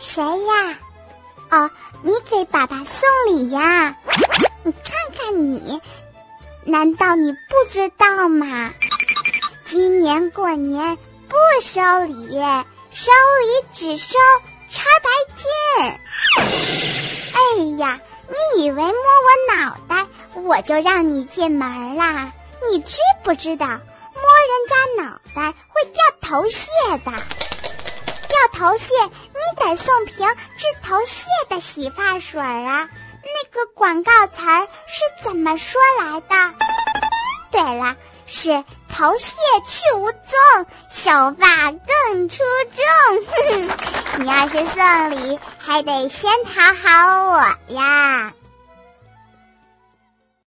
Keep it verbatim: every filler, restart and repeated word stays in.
谁呀？哦，你给爸爸送礼呀？你看看你，难道你不知道吗？今年过年不收礼，收礼只收插白金。哎呀，你以为摸我脑袋我就让你进门啦？你知不知道摸人家脑袋会掉头屑的？掉头屑你得送瓶治头屑的洗发水啊！那个广告词儿是怎么说来的？对了，是头屑去无踪，秀发更出众。你要是送礼还得先讨好我呀。